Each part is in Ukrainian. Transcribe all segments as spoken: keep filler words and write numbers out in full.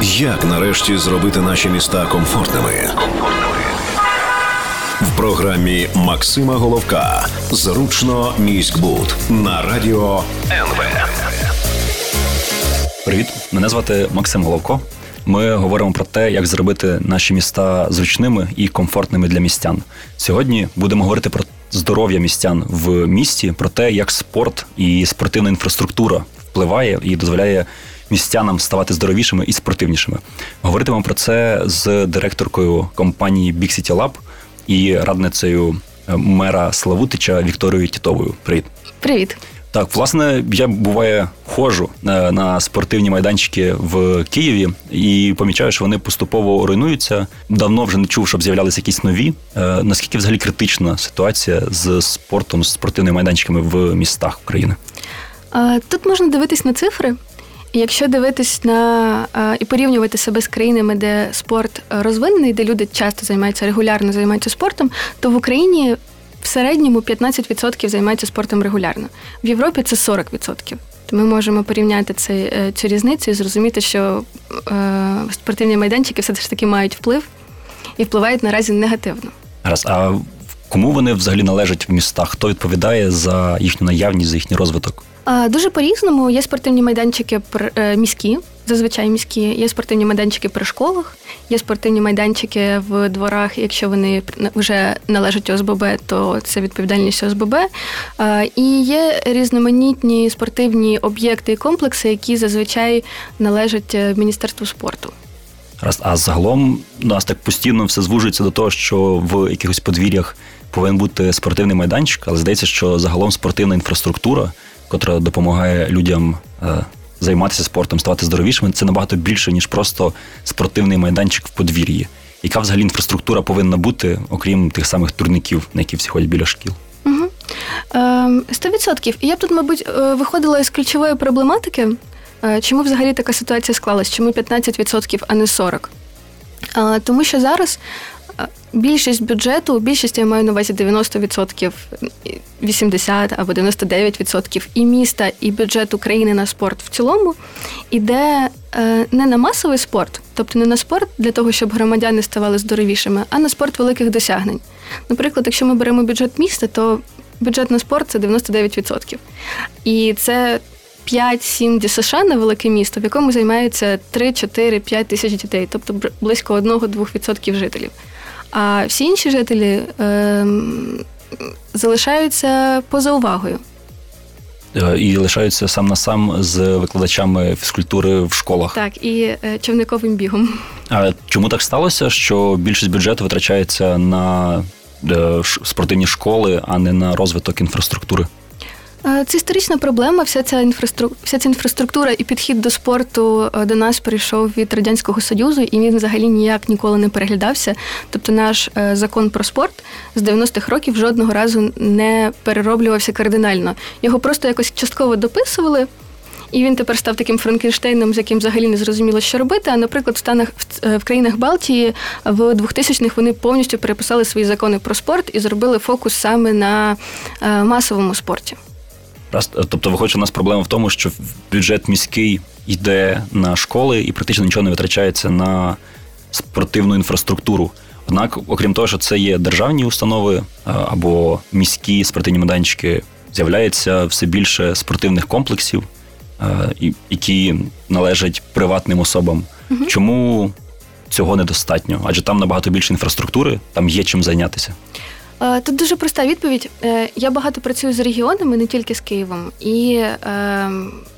Як нарешті зробити наші міста комфортними? В програмі Максима Головка «Зручно міськбуд» на радіо ен ве. Привіт, мене звати Максим Головко. Ми говоримо про те, як зробити наші міста зручними і комфортними для містян. Сьогодні будемо говорити про здоров'я містян в місті, про те, як спорт і спортивна інфраструктура впливає і дозволяє містянам ставати здоровішими і спортивнішими. Говоритимемо про це з директоркою компанії Big City Lab і радницею мера Славутича Вікторією Тітовою. Привіт. Привіт. Так, власне, я, буває, ходжу на спортивні майданчики в Києві і помічаю, що вони поступово руйнуються. Давно вже не чув, щоб з'являлися якісь нові. Наскільки взагалі критична ситуація з спортом, з спортивними майданчиками в містах України? Тут можна дивитись на цифри. Якщо дивитись на і порівнювати себе з країнами, де спорт розвинений, де люди часто займаються, регулярно займаються спортом, то в Україні в середньому п'ятнадцять відсотків займаються спортом регулярно. В Європі це сорок відсотків. То ми можемо порівняти цей, цю різницю і зрозуміти, що е, спортивні майданчики все ж таки мають вплив і впливають наразі негативно. Раз, а кому вони взагалі належать в містах? Хто відповідає за їхню наявність, за їхній розвиток? Дуже по-різному. Є спортивні майданчики міські, зазвичай міські, є спортивні майданчики при школах, є спортивні майданчики в дворах, якщо вони вже належать о ес бе бе, то це відповідальність о ес бе бе. І є різноманітні спортивні об'єкти і комплекси, які зазвичай належать Міністерству спорту. Раз, а загалом у нас так постійно все звужується до того, що в якихось подвір'ях повинен бути спортивний майданчик, але здається, що загалом спортивна інфраструктура, котра допомагає людям е, займатися спортом, ставати здоровішими, це набагато більше, ніж просто спортивний майданчик в подвір'ї. Яка взагалі інфраструктура повинна бути, окрім тих самих турників, на які всі ходять біля шкіл? Угу. Сто відсотків. І я б тут, мабуть, виходила із ключової проблематики, чому взагалі така ситуація склалась, чому п'ятнадцять відсотків, а не сорок відсотків. Тому що зараз більшість бюджету, більшість я маю на увазі дев'яносто відсотків, вісімдесят або дев'яносто дев'ять відсотків і міста, і бюджет України на спорт в цілому іде не на масовий спорт, тобто не на спорт для того, щоб громадяни ставали здоровішими, а на спорт великих досягнень. Наприклад, якщо ми беремо бюджет міста, то бюджет на спорт – це дев'яносто дев'ять відсотків. І це п'ять-сім ді ес еш а на велике місто, в якому займаються три, чотири, п'ять тисяч дітей, тобто близько один-два відсотки жителів. А всі інші жителі е, залишаються поза увагою. І лишаються сам на сам з викладачами фізкультури в школах. Так, і е, човниковим бігом. А чому так сталося, що більшість бюджету витрачається на е, спортивні школи, а не на розвиток інфраструктури? Це історична проблема. Вся ця інфраструктура, вся ця інфраструктура і підхід до спорту до нас прийшов від Радянського Союзу, і він взагалі ніяк ніколи не переглядався. Тобто наш закон про спорт з дев'яностих років жодного разу не перероблювався кардинально. Його просто якось частково дописували, і він тепер став таким Франкенштейном, з яким взагалі не зрозуміло, що робити. А, наприклад, в, станах, в країнах Балтії в двохтисячних вони повністю переписали свої закони про спорт і зробили фокус саме на масовому спорті. Тобто, виходить, у нас проблема в тому, що бюджет міський йде на школи і практично нічого не витрачається на спортивну інфраструктуру. Однак, окрім того, що це є державні установи або міські спортивні майданчики, з'являється все більше спортивних комплексів, які належать приватним особам. Угу. Чому цього недостатньо? Адже там набагато більше інфраструктури, там є чим зайнятися. Тут дуже проста відповідь. Я багато працюю з регіонами, не тільки з Києвом. І е,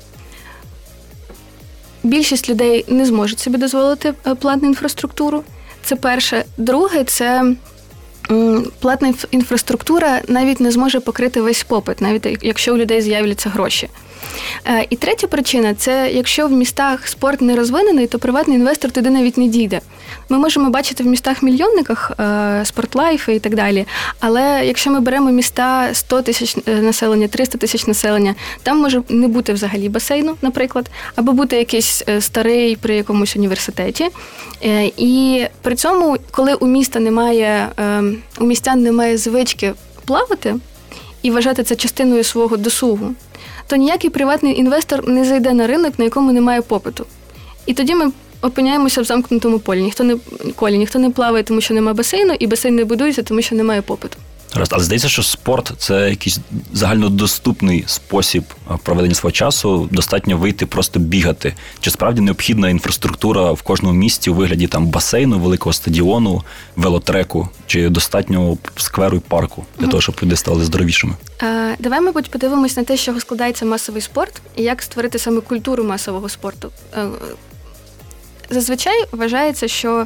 більшість людей не зможуть собі дозволити платну інфраструктуру. Це перше. Друге, це платна інфраструктура навіть не зможе покрити весь попит, навіть якщо у людей з'являться гроші. І третя причина – це якщо в містах спорт не розвинений, то приватний інвестор туди навіть не дійде. Ми можемо бачити в містах-мільйонниках спортлайфи і так далі, але якщо ми беремо міста сто тисяч населення, триста тисяч населення, там може не бути взагалі басейну, наприклад, або бути якийсь старий при якомусь університеті. І при цьому, коли у міста немає, у містян немає звички плавати і вважати це частиною свого досугу, то ніякий приватний інвестор не зайде на ринок, на якому немає попиту. І тоді ми опиняємося в замкнутому полі. Ніхто не, колі, ніхто не плаває, тому що немає басейну, і басейн не будується, тому що немає попиту. Раз, але здається, що спорт – це якийсь загальнодоступний спосіб проведення свого часу. Достатньо вийти, просто бігати. Чи справді необхідна інфраструктура в кожному місті у вигляді там басейну, великого стадіону, велотреку? Чи достатньо скверу і парку для mm-hmm. того, щоб люди стали здоровішими? А, давай, мабуть, подивимось на те, з чого складається масовий спорт і як створити саме культуру масового спорту. Зазвичай вважається, що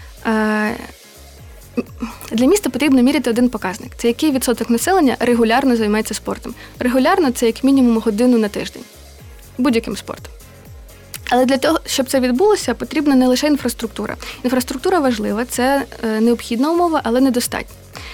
для міста потрібно міряти один показник. Це який відсоток населення регулярно займається спортом. Регулярно – це як мінімум годину на тиждень. Будь-яким спортом. Але для того, щоб це відбулося, потрібна не лише інфраструктура. Інфраструктура важлива, це необхідна умова, але недостатньо.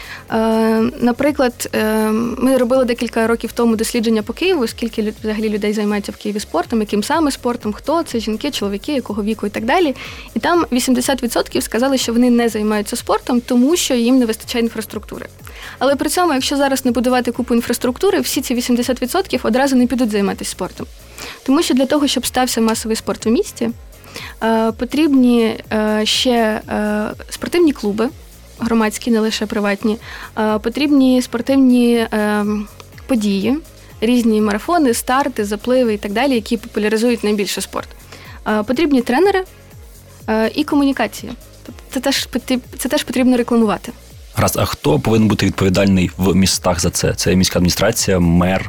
Наприклад, ми робили декілька років тому дослідження по Києву, скільки взагалі людей займається в Києві спортом, яким саме спортом, хто це, жінки, чоловіки, якого віку і так далі. І там вісімдесят відсотків сказали, що вони не займаються спортом, тому що їм не вистачає інфраструктури. Але при цьому, якщо зараз не будувати купу інфраструктури, всі ці вісімдесят відсотків одразу не підуть займатися спортом. Тому що для того, щоб стався масовий спорт в місті, потрібні ще спортивні клуби, громадські, не лише приватні, потрібні спортивні події, різні марафони, старти, запливи і так далі, які популяризують найбільше спорт. Потрібні тренери і комунікації. Це теж, це теж потрібно рекламувати. Раз, а хто повинен бути відповідальний в містах за це? Це міська адміністрація, мер?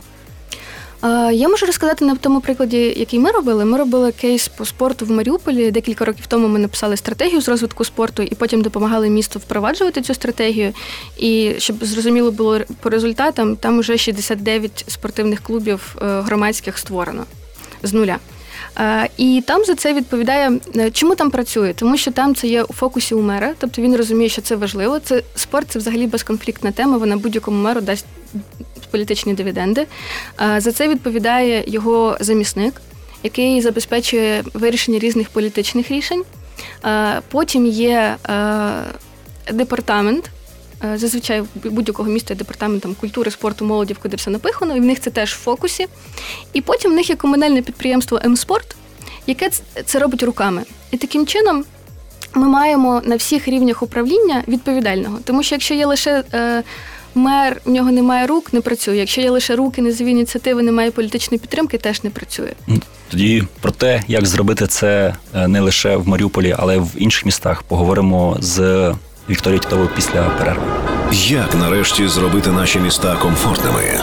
Я можу розказати на тому прикладі, який ми робили. Ми робили кейс по спорту в Маріуполі. Декілька років тому ми написали стратегію з розвитку спорту і потім допомагали місту впроваджувати цю стратегію. І щоб зрозуміло було по результатам, там вже шістдесят дев'ять спортивних клубів громадських створено з нуля. І там за це відповідає, чому там працює? Тому що там це є у фокусі у мера, тобто він розуміє, що це важливо. Це спорт – це взагалі безконфліктна тема, вона будь-якому меру дасть політичні дивіденди. За це відповідає його замісник, який забезпечує вирішення різних політичних рішень. Потім є департамент, зазвичай в будь-якого міста є департамент там, культури, спорту, молоді, куди все напихано, і в них це теж в фокусі. І потім в них є комунальне підприємство «М-спорт», яке це робить руками. І таким чином ми маємо на всіх рівнях управління відповідального. Тому що якщо є лише е, мер, в нього немає рук, не працює. Якщо є лише руки, низові ініціативи, немає політичної підтримки, теж не працює. Тоді про те, як зробити це не лише в Маріуполі, але й в інших містах, поговоримо з Вікторією Тітовою після перерви. Як нарешті зробити наші міста комфортними?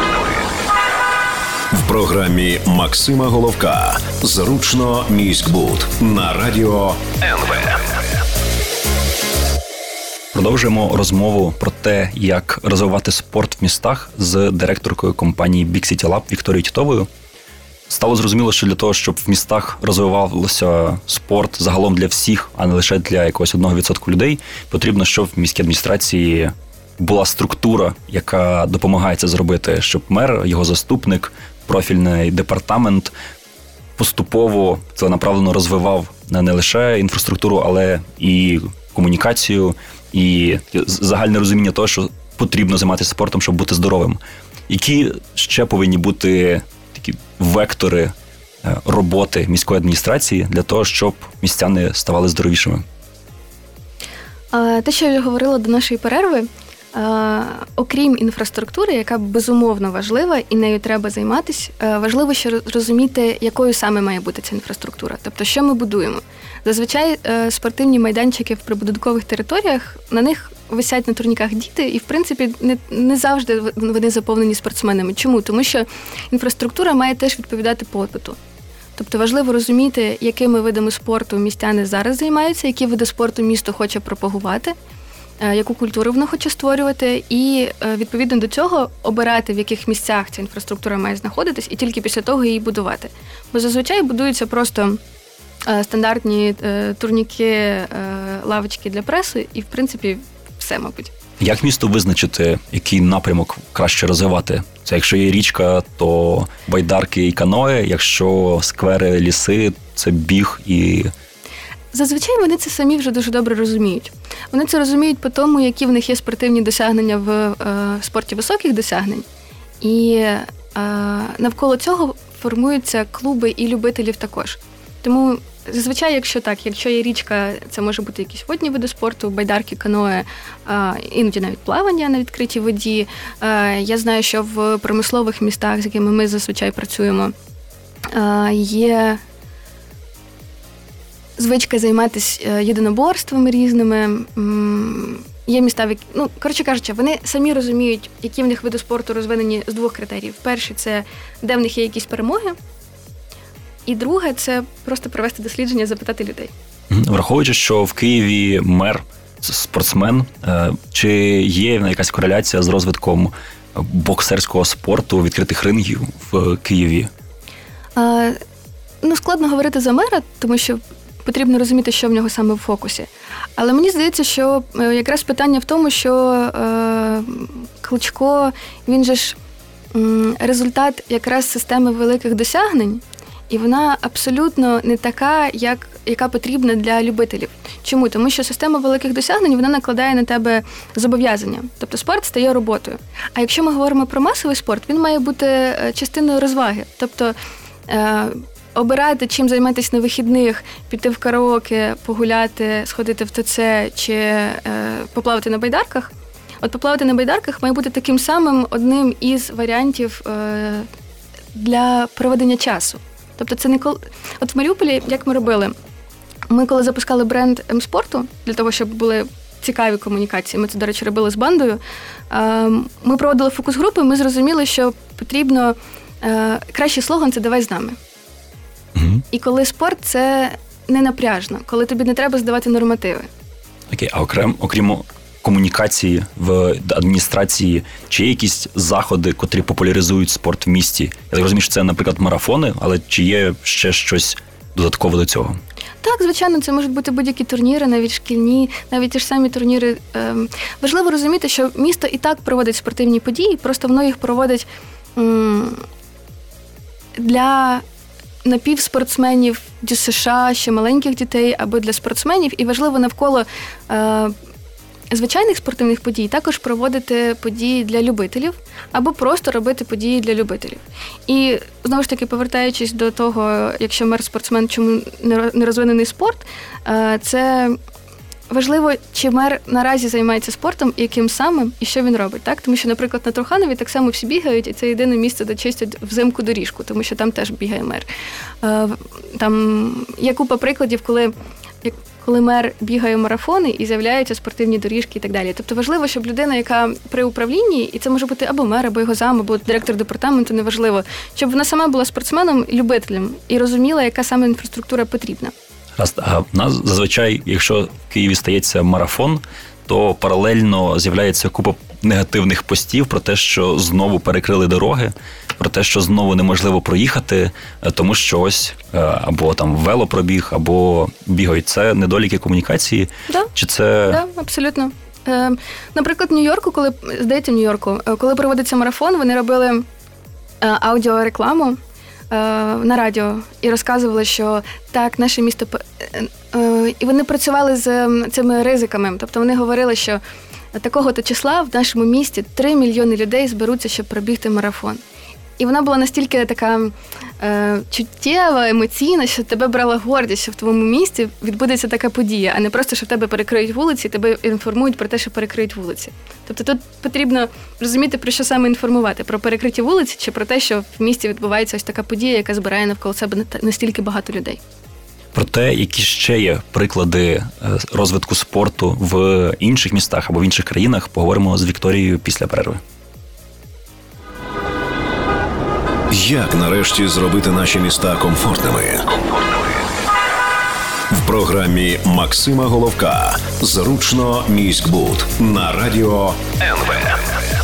В програмі Максима Головка «Зручно міськбуд» на радіо ен ве. Продовжуємо розмову про те, як розвивати спорт в містах з директоркою компанії Big City Lab Вікторією Тітовою. Стало зрозуміло, що для того, щоб в містах розвивався спорт загалом для всіх, а не лише для якогось одного відсотку людей, потрібно, щоб в міській адміністрації була структура, яка допомагає це зробити, щоб мер, його заступник, профільний департамент поступово ціленаправленно розвивав не лише інфраструктуру, але і комунікацію, і загальне розуміння того, що потрібно займатися спортом, щоб бути здоровим. Які ще повинні бути такі вектори роботи міської адміністрації для того, щоб містяни ставали здоровішими? Те, що я говорила до нашої перерви, окрім інфраструктури, яка безумовно важлива і нею треба займатися, важливо ще розуміти, якою саме має бути ця інфраструктура. Тобто, що ми будуємо. Зазвичай спортивні майданчики в прибудинкових територіях, на них висять на турніках діти, і, в принципі, не, не завжди вони заповнені спортсменами. Чому? Тому що інфраструктура має теж відповідати попиту. Тобто важливо розуміти, якими видами спорту містяни зараз займаються, які види спорту місто хоче пропагувати, яку культуру воно хоче створювати, і, відповідно до цього, обирати, в яких місцях ця інфраструктура має знаходитись, і тільки після того її будувати. Бо зазвичай будуються просто стандартні турніки, лавочки для преси, і, в принципі, все, мабуть. Як місто визначити, який напрямок краще розвивати? Це якщо є річка, то байдарки і каное, якщо сквери, ліси, це біг і... Зазвичай вони це самі вже дуже добре розуміють. Вони це розуміють по тому, які в них є спортивні досягнення в е, спорті високих досягнень. І е, навколо цього формуються клуби і любителів також. Тому зазвичай, якщо так, якщо є річка, це може бути якісь водні види спорту, байдарки, каное, іноді навіть плавання на відкритій воді. Я знаю, що в промислових містах, з якими ми зазвичай працюємо, є звичка займатися єдиноборствами різними. Є міста, ну, коротше кажучи, вони самі розуміють, які в них види спорту розвинені з двох критеріїв. Перший – це де в них є якісь перемоги. І друге – це просто провести дослідження, запитати людей. Враховуючи, що в Києві мер – спортсмен, чи є якась кореляція з розвитком боксерського спорту, відкритих рингів в Києві? А, ну, складно говорити за мера, тому що потрібно розуміти, що в нього саме в фокусі. Але мені здається, що якраз питання в тому, що е, Кличко, він же ж м, результат якраз системи великих досягнень, і вона абсолютно не така, як, яка потрібна для любителів. Чому? Тому що система великих досягнень, вона накладає на тебе зобов'язання. Тобто спорт стає роботою. А якщо ми говоримо про масовий спорт, він має бути частиною розваги. Тобто е, обирати, чим займатися на вихідних, піти в караоке, погуляти, сходити в ТЦ чи е, поплавати на байдарках. От поплавати на байдарках має бути таким самим одним із варіантів е, для проведення часу. Тобто це не коли... От в Маріуполі, як ми робили? Ми коли запускали бренд М-спорту, для того, щоб були цікаві комунікації, ми це, до речі, робили з бандою, ми проводили фокус-групи, ми зрозуміли, що потрібно... Кращий слоган – це «Давай з нами». Угу. І коли спорт – це не напряжно, коли тобі не треба здавати нормативи. Окей, а окрім, окрім комунікації в адміністрації, чи є якісь заходи, котрі популяризують спорт в місті? Я так розумію, що це, наприклад, марафони, але чи є ще щось додаткове до цього? Так, звичайно, це можуть бути будь-які турніри, навіть шкільні, навіть ті ж самі турніри. Ем, важливо розуміти, що місто і так проводить спортивні події, просто воно їх проводить м- для напівспортсменів зі США, ще маленьких дітей, або для спортсменів. І важливо навколо е- звичайних спортивних подій також проводити події для любителів, або просто робити події для любителів. І, знову ж таки, повертаючись до того, якщо мер спортсмен, чому не розвинений спорт, це важливо, чи мер наразі займається спортом, яким самим, і що він робить. Так? Тому що, наприклад, на Труханові так само всі бігають, і це єдине місце, де чистять взимку доріжку, тому що там теж бігає мер. Там є купа прикладів, коли коли мер бігає марафони і з'являються спортивні доріжки і так далі. Тобто важливо, щоб людина, яка при управлінні, і це може бути або мер, або його зам, або директор департаменту, неважливо, щоб вона сама була спортсменом, любителем і розуміла, яка саме інфраструктура потрібна. Раз, а в нас зазвичай, якщо в Києві стається марафон, то паралельно з'являється купа негативних постів про те, що знову перекрили дороги, про те, що знову неможливо проїхати, тому що ось або там велопробіг, або бігають. Це недоліки комунікації? Да. Чи це... Да, абсолютно. Е, наприклад, в Нью-Йорку, коли, здається, в Нью-Йорку, коли проводиться марафон, вони робили е, аудіорекламу е, на радіо і розказували, що так, наше місто... Е, е, і вони працювали з цими ризиками. Тобто вони говорили, що такого-то числа в нашому місті три мільйони людей зберуться, щоб пробігти марафон. І вона була настільки така е, чуттєва, емоційна, що тебе брала гордість, що в твоєму місті відбудеться така подія, а не просто, що в тебе перекриють вулиці, і тебе інформують про те, що перекриють вулиці. Тобто тут потрібно розуміти, про що саме інформувати, про перекриті вулиці чи про те, що в місті відбувається ось така подія, яка збирає навколо себе настільки багато людей. Про те, які ще є приклади розвитку спорту в інших містах або в інших країнах, поговоримо з Вікторією після перерви. Як нарешті зробити наші міста комфортними? В програмі Максима Головка «Зручно міськбуд» на радіо ен ве.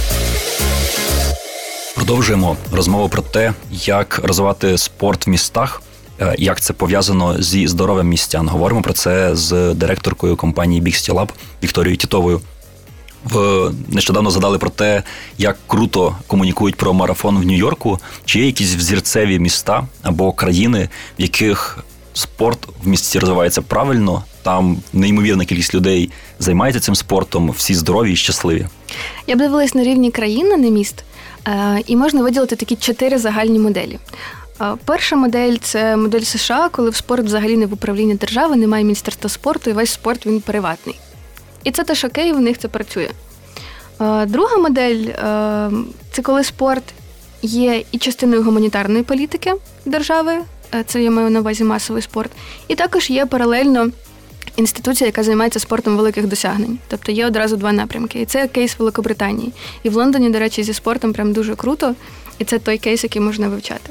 Продовжуємо розмову про те, як розвивати спорт в містах, як це пов'язано зі здоров'ям містян. Говоримо про це з директоркою компанії Big Steel Lab Вікторією Тітовою. В нещодавно згадали про те, як круто комунікують про марафон в Нью-Йорку. Чи є якісь взірцеві міста або країни, в яких спорт в місті розвивається правильно, там неймовірна кількість людей займається цим спортом, всі здорові і щасливі? Я б дивилась на рівні країни, не міст, і можна виділити такі чотири загальні моделі. Перша модель – це модель США, коли в спорт взагалі не в управлінні держави, немає міністерства спорту, і весь спорт він приватний. І це теж окей, в них це працює. Друга модель – це коли спорт є і частиною гуманітарної політики держави, це я маю на увазі масовий спорт, і також є паралельно інституція, яка займається спортом великих досягнень. Тобто є одразу два напрямки. І це кейс Великобританії. І в Лондоні, до речі, зі спортом прям дуже круто, і це той кейс, який можна вивчати.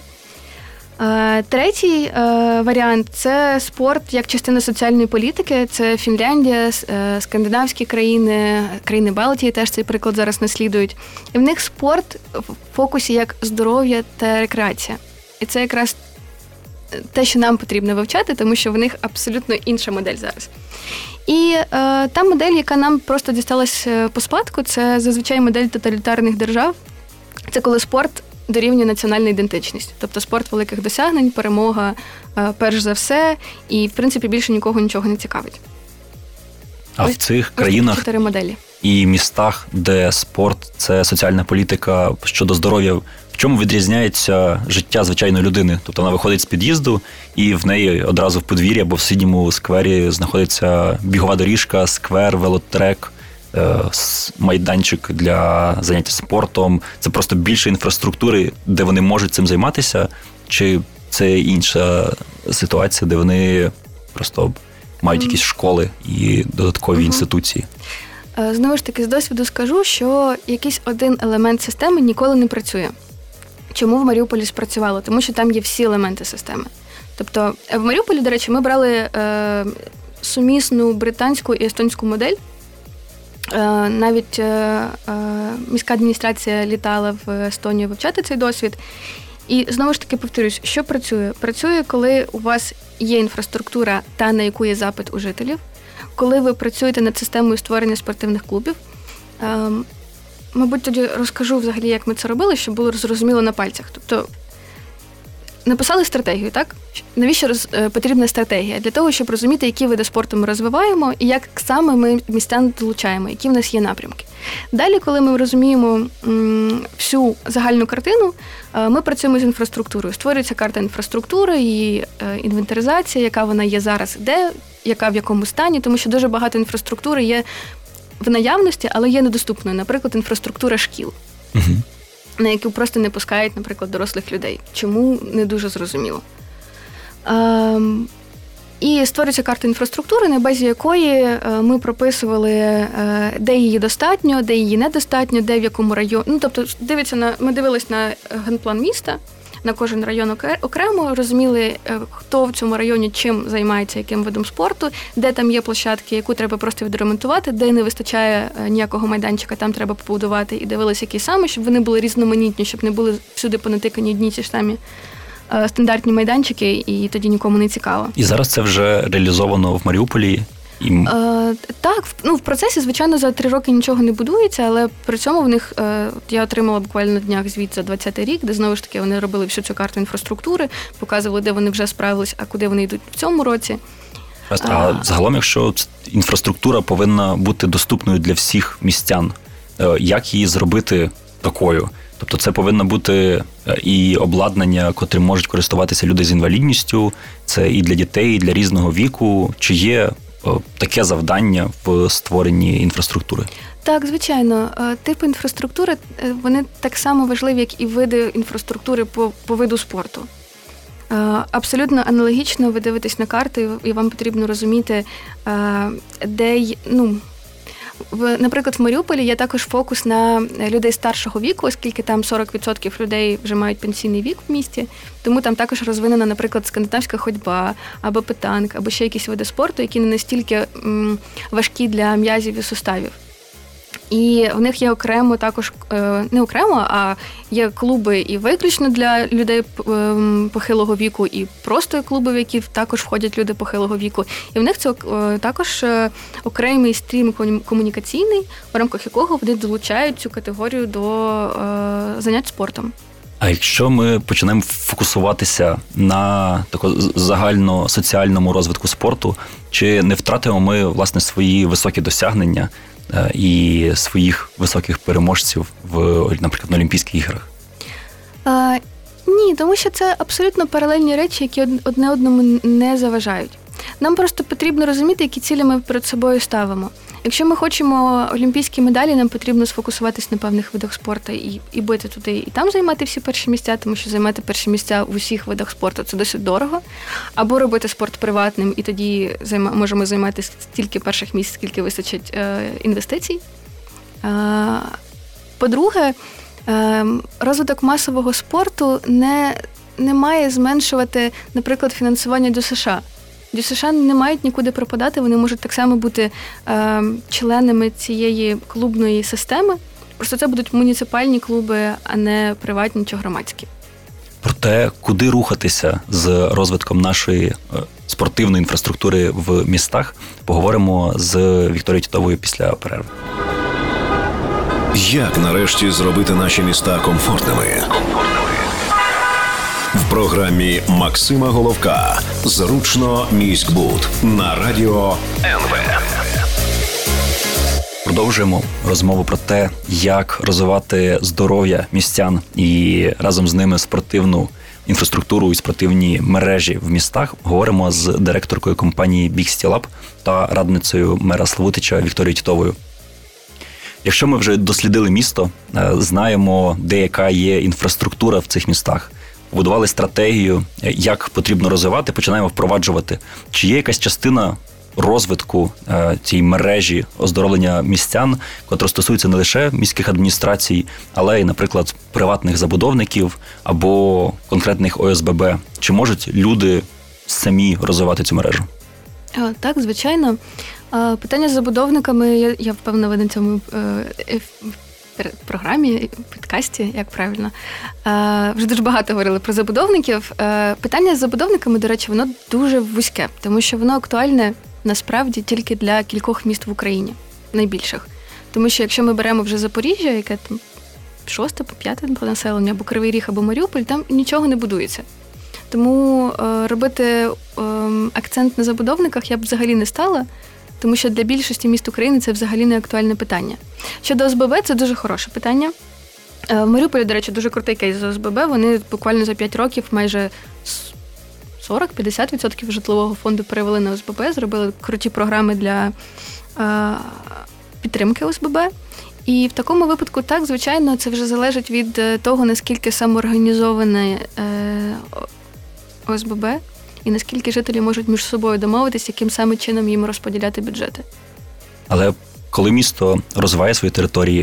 Третій варіант – це спорт як частина соціальної політики. Це Фінляндія, скандинавські країни, країни Балтії теж цей приклад зараз наслідують. І в них спорт в фокусі як здоров'я та рекреація. І це якраз те, що нам потрібно вивчати, тому що в них абсолютно інша модель зараз. І е, та модель, яка нам просто дісталась по спадку, це зазвичай модель тоталітарних держав. Це коли спорт дорівнює національну ідентичність. Тобто спорт великих досягнень, перемога е, перш за все, і, в принципі, більше нікого нічого не цікавить. А ось, в цих ось країнах чотири моделі. І містах, де спорт – це соціальна політика щодо здоров'я, в чому відрізняється життя звичайної людини? Тобто вона виходить з під'їзду, і в неї одразу в подвір'ї або в сусідньому сквері знаходиться бігова доріжка, сквер, велотрек, майданчик для заняття спортом. Це просто більше інфраструктури, де вони можуть цим займатися, чи це інша ситуація, де вони просто мають якісь школи і додаткові угу. інституції? Знову ж таки, з досвіду скажу, що якийсь один елемент системи ніколи не працює. Чому в Маріуполі спрацювало? Тому що там є всі елементи системи. Тобто в Маріуполі, до речі, ми брали е, сумісну британську і естонську модель. Е, навіть е, е, міська адміністрація літала в Естонію вивчати цей досвід. І знову ж таки повторюсь, що працює? Працює, коли у вас є інфраструктура, та, на яку є запит у жителів, коли ви працюєте над системою створення спортивних клубів. Е, мабуть, тоді розкажу взагалі, як ми це робили, щоб було зрозуміло на пальцях. Тобто, написали стратегію, так? Навіщо роз, е, потрібна стратегія? Для того, щоб розуміти, які види спорту ми розвиваємо і як саме ми містян долучаємо, які в нас є напрямки. Далі, коли ми розуміємо м, всю загальну картину, е, ми працюємо з інфраструктурою. Створюється карта інфраструктури, її е, інвентаризація, яка вона є зараз, де, яка в якому стані, тому що дуже багато інфраструктури є в наявності, але є недоступною. Наприклад, інфраструктура шкіл. Угу. На яку просто не пускають, наприклад, дорослих людей. Чому? Не дуже зрозуміло. Ем, і створюється карта інфраструктури, на базі якої ми прописували, де її достатньо, де її недостатньо, де в якому районі. Ну, тобто, дивиться на, ми дивились на генплан міста, на кожен район окремо, розуміли, хто в цьому районі чим займається, яким видом спорту, де там є площадки, яку треба просто відремонтувати, де не вистачає ніякого майданчика, там треба побудувати, і дивилися, які саме, щоб вони були різноманітні, щоб не були всюди понатикані одні ті ж самі стандартні майданчики, і тоді нікому не цікаво. І зараз це вже реалізовано в Маріуполі? І... Е, так, ну, в процесі, звичайно, за три роки нічого не будується, але при цьому в них, е, я отримала буквально на днях звіт за двадцятий рік, де, знову ж таки, вони робили всю цю карту інфраструктури, показували, де вони вже справились, а куди вони йдуть в цьому році. А, а загалом, якщо інфраструктура повинна бути доступною для всіх містян, як її зробити такою? Тобто це повинно бути і обладнання, котрим можуть користуватися люди з інвалідністю, це і для дітей, і для різного віку. Чи є таке завдання в створенні інфраструктури? Так, звичайно. Типи інфраструктури, вони так само важливі, як і види інфраструктури по, по виду спорту. Абсолютно аналогічно ви дивитесь на карти, і вам потрібно розуміти, де, ну, в, наприклад, в Маріуполі є також фокус на людей старшого віку, оскільки там сорок відсотків людей вже мають пенсійний вік в місті, тому там також розвинена, наприклад, скандинавська ходьба, або питанк, або ще якісь види спорту, які не настільки м, важкі для м'язів і суставів. І в них є окремо також, не окремо, а є клуби і виключно для людей похилого віку, і просто клуби, в які також входять люди похилого віку. І в них це також окремий стрім комунікаційний, в рамках якого вони долучають цю категорію до занять спортом. А якщо ми почнемо фокусуватися на такому загальносоціальному розвитку спорту, чи не втратимо ми, власне, свої високі досягнення і своїх високих переможців в, наприклад, на Олімпійських іграх? А, Ні, тому що це абсолютно паралельні речі, які одне одному не заважають. Нам просто потрібно розуміти, які цілі ми перед собою ставимо. Якщо ми хочемо олімпійські медалі, нам потрібно сфокусуватись на певних видах спорту і, і бити туди, і там займати всі перші місця, тому що займати перші місця в усіх видах спорту – це досить дорого. Або робити спорт приватним, і тоді займа, можемо займати стільки перших місць, скільки вистачить е, інвестицій. Е, по-друге, е, розвиток масового спорту не, не має зменшувати, наприклад, фінансування до США. Дю США не мають нікуди пропадати, вони можуть так само бути е, членами цієї клубної системи. Просто це будуть муніципальні клуби, а не приватні чи громадські. Про те, куди рухатися з розвитком нашої е, спортивної інфраструктури в містах, поговоримо з Вікторією Тітовою після перерви. Як нарешті зробити наші міста комфортними? В програмі Максима Головка «Зручно міськбуд» на радіо ен ве. Продовжуємо розмову про те, як розвивати здоров'я містян і разом з ними спортивну інфраструктуру і спортивні мережі в містах. Говоримо з директоркою компанії Big City Lab та радницею мера Славутича Вікторією Тітовою. Якщо ми вже дослідили місто, знаємо, де яка є інфраструктура в цих містах, будували стратегію, як потрібно розвивати, починаємо впроваджувати. Чи є якась частина розвитку е, цієї мережі оздоровлення містян, котра стосується не лише міських адміністрацій, але й, наприклад, приватних забудовників або конкретних о ес бе бе? Чи можуть люди самі розвивати цю мережу? Так, звичайно. Питання з забудовниками, я, я впевнена, ви на цьому е, програмі, підкасті, як правильно, вже дуже багато говорили про забудовників. Питання з забудовниками, до речі, воно дуже вузьке, тому що воно актуальне насправді тільки для кількох міст в Україні, найбільших. Тому що якщо ми беремо вже Запоріжжя, яке там шосте, п'яте по населенню, або Кривий Ріг, або Маріуполь, там нічого не будується. Тому е, робити е, акцент на забудовниках я б взагалі не стала, тому що для більшості міст України це взагалі не актуальне питання. Щодо о ес бе бе, це дуже хороше питання. В Маріуполі, до речі, дуже крутий кейс з о ес бе бе. Вони буквально за п'ять років майже сорок-п'ятдесят відсотків житлового фонду перевели на о ес бе бе, зробили круті програми для е, підтримки о ес бе бе. І в такому випадку, так, звичайно, це вже залежить від того, наскільки самоорганізоване е, о ес бе бе, і наскільки жителі можуть між собою домовитися, яким саме чином їм розподіляти бюджети. Але коли місто розвиває свої території,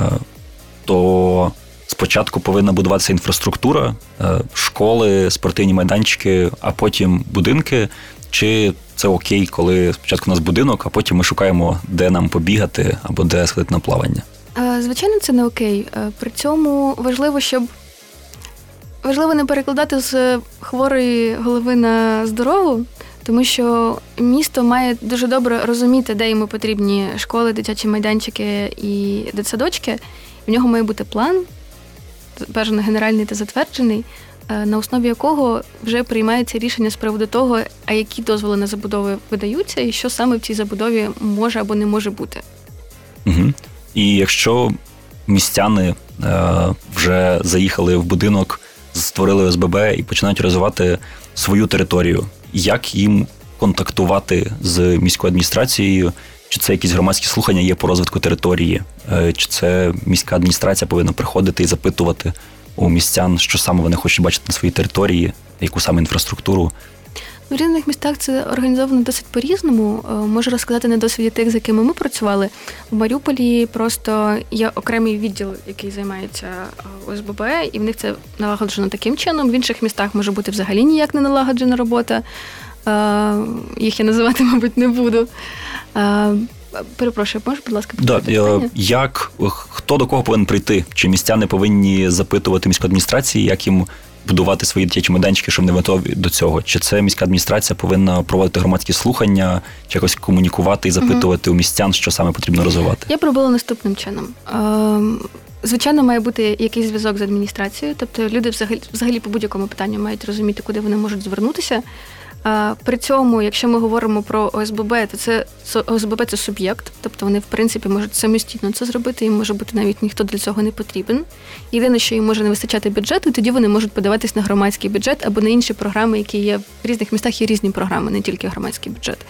то спочатку повинна будуватися інфраструктура, школи, спортивні майданчики, а потім будинки. Чи це окей, коли спочатку у нас будинок, а потім ми шукаємо, де нам побігати або де сходити на плавання? Звичайно, це не окей. При цьому важливо, щоб Важливо не перекладати з хворої голови на здорову, тому що місто має дуже добре розуміти, де йому потрібні школи, дитячі майданчики і дитсадочки. В нього має бути план, бажано генеральний та затверджений, на основі якого вже приймається рішення з приводу того, а які дозволи на забудови видаються і що саме в цій забудові може або не може бути. Угу. І якщо містяни е, вже заїхали в будинок, створили о ес бе бе і починають розвивати свою територію, як їм контактувати з міською адміністрацією? Чи це якісь громадські слухання є по розвитку території? Чи це міська адміністрація повинна приходити і запитувати у містян, що саме вони хочуть бачити на своїй території, яку саме інфраструктуру? В різних містах це організовано досить по-різному. Можу розказати на досвіді тих, з якими ми працювали. В Маріуполі просто є окремий відділ, який займається о ес бе бе, і в них це налагоджено таким чином. В інших містах може бути взагалі ніяк не налагоджена робота. Їх я називати, мабуть, не буду. Перепрошую, можеш, будь ласка, повторити питання? Як, хто до кого повинен прийти? Чи містяни повинні запитувати міську адміністрацію, як їм будувати свої дитячі майданчики, щоб не готові до цього? Чи це міська адміністрація повинна проводити громадські слухання, чи якось комунікувати і запитувати угу. у містян, що саме потрібно розвивати? Я пробувала наступним чином. Звичайно, має бути якийсь зв'язок з адміністрацією, тобто люди взагалі, взагалі по будь-якому питанню мають розуміти, куди вони можуть звернутися. При цьому, якщо ми говоримо про О С Б Б, то це О С Б Б – це суб'єкт, тобто вони, в принципі, можуть самостійно це зробити, їм може бути навіть ніхто для цього не потрібен. Єдине, що їм може не вистачати бюджету, тоді вони можуть подаватись на громадський бюджет або на інші програми, які є в різних містах, є різні програми, не тільки громадський бюджет.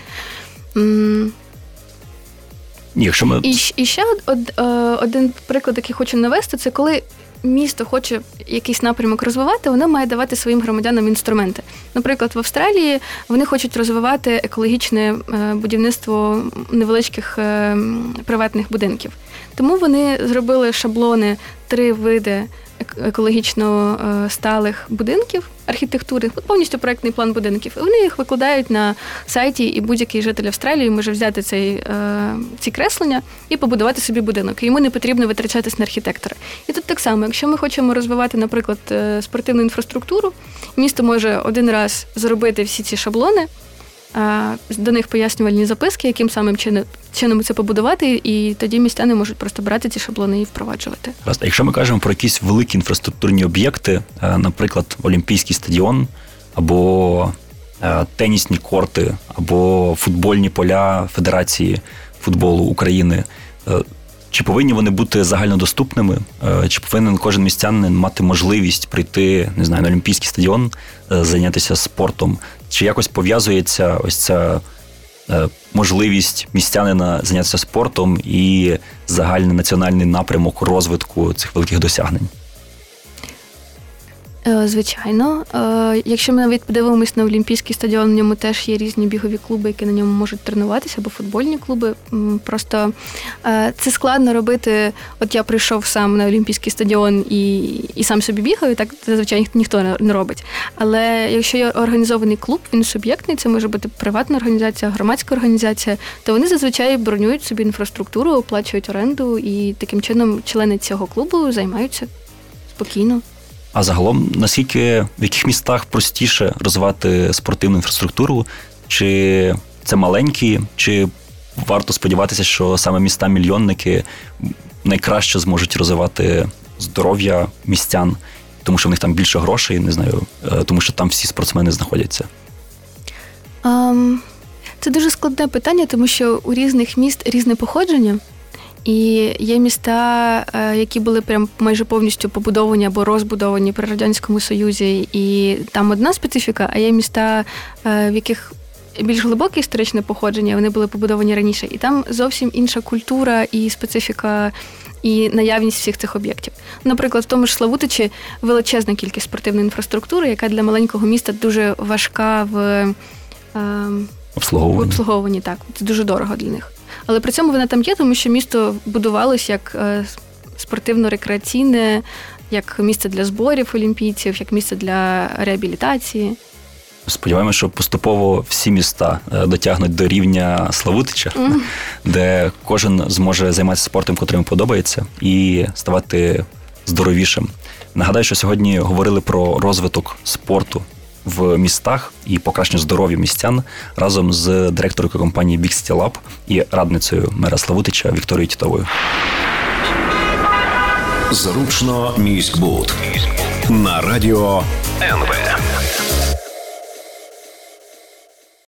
Якщо ми... І, і ще од, один приклад, який хочу навести, це коли місто хоче якийсь напрямок розвивати, воно має давати своїм громадянам інструменти. Наприклад, в Австралії вони хочуть розвивати екологічне будівництво невеличких приватних будинків. Тому вони зробили шаблони, три види екологічно сталих будинків, архітектури, повністю проєктний план будинків. І вони їх викладають на сайті, і будь-який житель Австралії може взяти цей, ці креслення і побудувати собі будинок. І йому не потрібно витрачатись на архітектора. І тут так само, якщо ми хочемо розвивати, наприклад, спортивну інфраструктуру, місто може один раз зробити всі ці шаблони, до них пояснювальні записки, яким самим чином, чином це побудувати, і тоді містяни можуть просто брати ці шаблони і впроваджувати. Раз, якщо ми кажемо про якісь великі інфраструктурні об'єкти, наприклад, Олімпійський стадіон, або тенісні корти, або футбольні поля Федерації футболу України, чи повинні вони бути загальнодоступними, чи повинен кожен містянин мати можливість прийти, не знаю, на Олімпійський стадіон, зайнятися спортом? Чи якось пов'язується ось ця можливість містянина зайнятися спортом і загальний національний напрямок розвитку цих великих досягнень? Звичайно. Якщо ми навіть подивимось на Олімпійський стадіон, в ньому теж є різні бігові клуби, які на ньому можуть тренуватися, або футбольні клуби. Просто це складно робити. От я прийшов сам на Олімпійський стадіон і, і сам собі бігаю, так зазвичай ніхто не робить. Але якщо є організований клуб, він суб'єктний, це може бути приватна організація, громадська організація, то вони зазвичай бронюють собі інфраструктуру, оплачують оренду, і таким чином члени цього клубу займаються спокійно. А загалом, наскільки, в яких містах простіше розвивати спортивну інфраструктуру? Чи це маленькі, чи варто сподіватися, що саме міста-мільйонники найкраще зможуть розвивати здоров'я містян, тому що в них там більше грошей, не знаю, тому що там всі спортсмени знаходяться? Um, це дуже складне питання, тому що у різних міст різне походження. І є міста, які були прям майже повністю побудовані або розбудовані при Радянському Союзі, і там одна специфіка, а є міста, в яких більш глибоке історичне походження, вони були побудовані раніше, і там зовсім інша культура і специфіка, і наявність всіх цих об'єктів. Наприклад, в тому ж Славутичі величезна кількість спортивної інфраструктури, яка для маленького міста дуже важка в обслуговуванні. В обслуговуванні, так. Це дуже дорого для них. Але при цьому вона там є, тому що місто будувалось як спортивно-рекреаційне, як місце для зборів олімпійців, як місце для реабілітації. Сподіваємося, що поступово всі міста дотягнуть до рівня Славутича, mm. де кожен зможе займатися спортом, котрий йому подобається, і ставати здоровішим. Нагадаю, що сьогодні говорили про розвиток спорту в містах і покращення здоров'я містян разом з директоркою компанії Big City Lab і радницею мера Славутича Вікторією Тітовою. Зручно міськбуд на радіо ен ве.